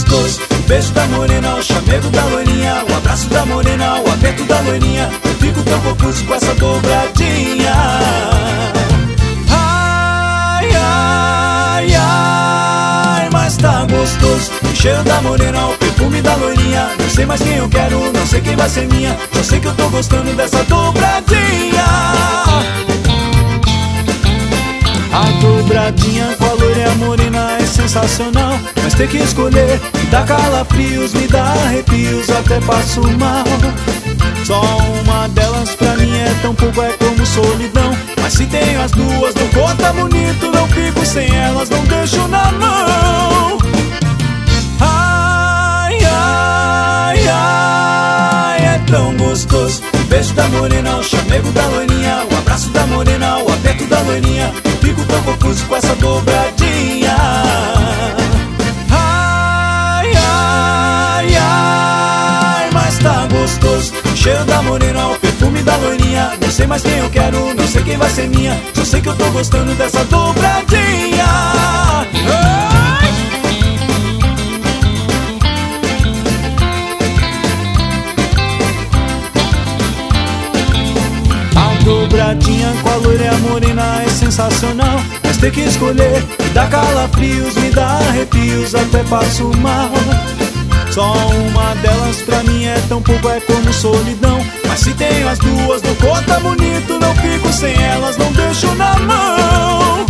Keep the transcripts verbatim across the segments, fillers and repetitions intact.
gostoso. O beijo da morena, o chamego da loirinha, o abraço da morena, o aperto da loirinha. Eu fico tão confuso com essa dobradinha. Ai, ai, ai, mas tá gostoso. O cheiro da morena, o perfume da loirinha. Não sei mais quem eu quero, não sei quem vai ser minha. Só sei que eu tô gostando dessa dobradinha. A dobradinha com a loira e a morena é sensacional, mas ter que escolher me dá calafrios, me dá arrepios, até passo mal. Só uma delas pra mim é tão pouco, é como solidão. Mas se tenho as duas, não conta bonito, não fico sem elas, não deixo na mão. Ai, ai, ai, é tão gostoso. O beijo da morena, o chamego da loirinha, o abraço da morena, o aperto da loirinha. Fico tão confuso com essa dobradinha. Ai, ai, ai, mas tá gostoso. O cheiro da morena, o perfume da loirinha. Não sei mais quem eu quero, não sei quem vai ser minha. Só sei que eu tô gostando dessa dobradinha. Ai! Dobradinha com a loira e a morena é sensacional, mas ter que escolher me dá calafrios, me dá arrepios, até passo mal. Só uma delas pra mim é tão pouco, é como solidão. Mas se tenho as duas, não conta bonito, não fico sem elas, não deixo na mão.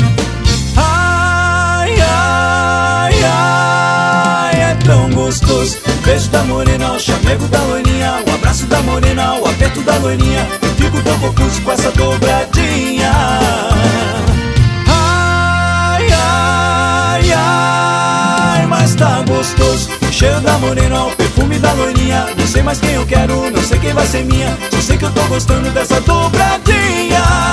Ai, ai, ai, é tão gostoso. O beijo da morena, o chamego da loirinha, o abraço da morena, o aperto da loirinha. Fico tão confuso com essa dobradinha. Ai, ai, ai, mas tá gostoso. O cheiro da morena, o perfume da loirinha. Não sei mais quem eu quero, não sei quem vai ser minha. Só sei que eu tô gostando dessa dobradinha.